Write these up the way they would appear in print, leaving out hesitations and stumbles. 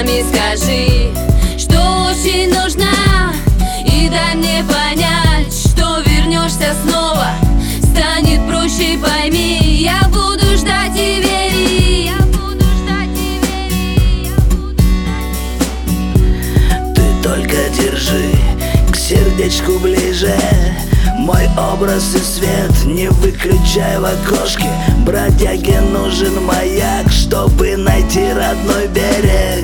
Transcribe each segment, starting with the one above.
Глазами скажи, что очень нужна, и дай мне понять, что вернешься снова. Станет проще, пойми, я буду ждать и верить. Ты только держи к сердечку ближе мой образ и свет, не выключай в окошке. Бродяге нужен маяк, чтобы найти родной берег.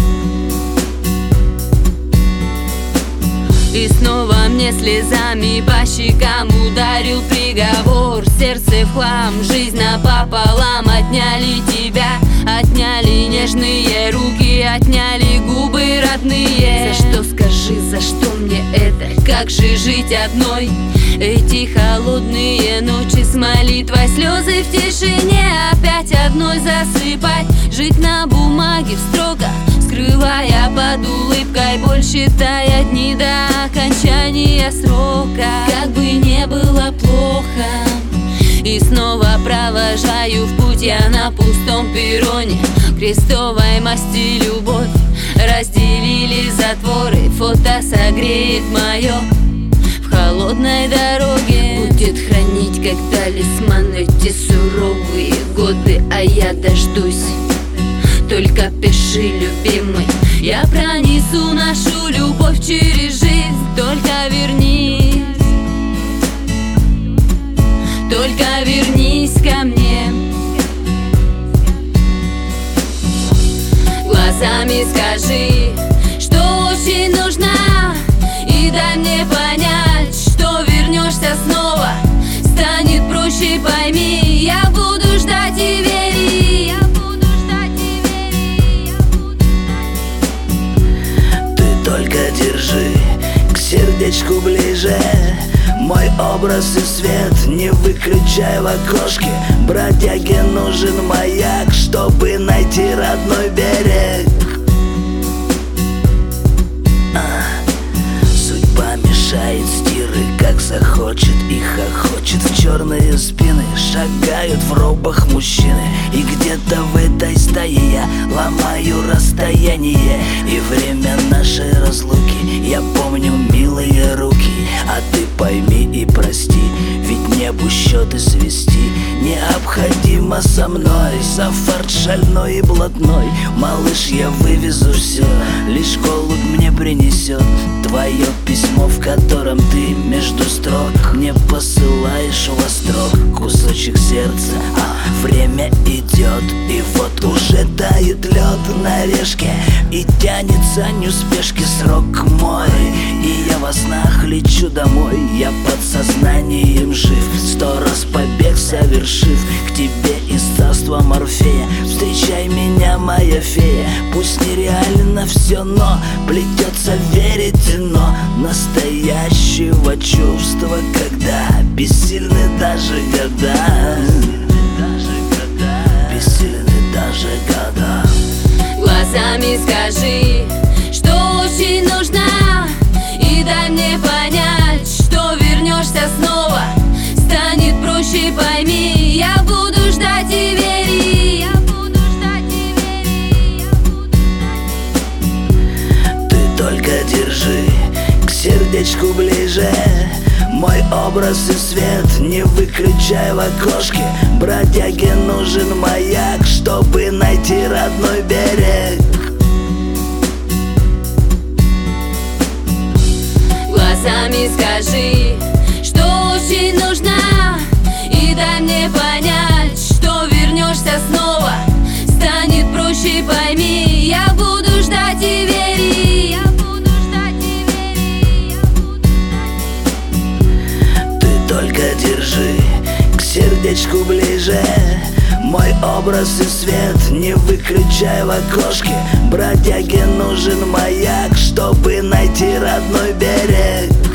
И снова мне слезами по щекам ударил приговор. Сердце в хлам, жизнь напополам. Отняли тебя, отняли нежные руки, отняли губы родные. За что, скажи, за что мне это? Как же жить одной? Эти холодные ночи с молитвой, слезы в тишине. Опять одной засыпать, жить на бумаге в строках, скрывая под улыбкой боль, считая дни до окончания срока. Как бы не было плохо, и снова провожаю в путь я на пустом перроне. Крестовой масти любовь разделили затворы, фото согреет мое в холодной дороге. Будет хранить как талисман эти суровые годы, а я дождусь. Только пиши, любимый, я пронесу нашу любовь через жизнь. Только вернись, только вернись ко мне. Глазами скажи, что очень нужна, и дай мне понять, что вернешься снова. Станет проще, пойми, я буду ждать и верить. Только держи к сердечку ближе мой образ и свет, не выключай в окошке. Бродяге нужен маяк, чтобы найти родной берег. Судьба мешает стиры, как захочет, и хохочет. В черные спины шагают в робах мужчины, и где-то в этой стае я ломаю расстояние. И время нашей разлуки я помню милые руки. А ты пойми и прости, ведь небу счеты свести необходимо со мной. За фарт шальной и блатной, малыш, я вывезу все, лишь голубь мне принесет твое письмо, в котором ты между строк мне посылаешь во строк кусочек сердца. Время идет, и вот уже тает лед на решке, и тянется неуспешки срок мой. И я во снах лечу домой, я подсознанием жив, 100 раз побег совершив к тебе из царства Морфея. Встречай меня, моя фея, пусть нереально все, но плетется веретено настоящего чувства, когда бессильны даже года. Бессильны даже года. Глазами скажи, что очень нужна, и дай мне понять, что вернешься снова. Станет проще, пойми, я буду ждать и верить. Ты только держи к сердечку ближе мой образ и свет, не выключай в окошке. Бродяге нужен маяк, чтобы найти родной берег. Глазами скажи, что очень нужна, и дай мне понять, что вернешься снова. Станет проще, пойми, я буду ждать и верить. Ты только держи к сердечку ближе мой образ и свет, не выключай в окошке. Бродяге нужен маяк, чтобы найти родной берег.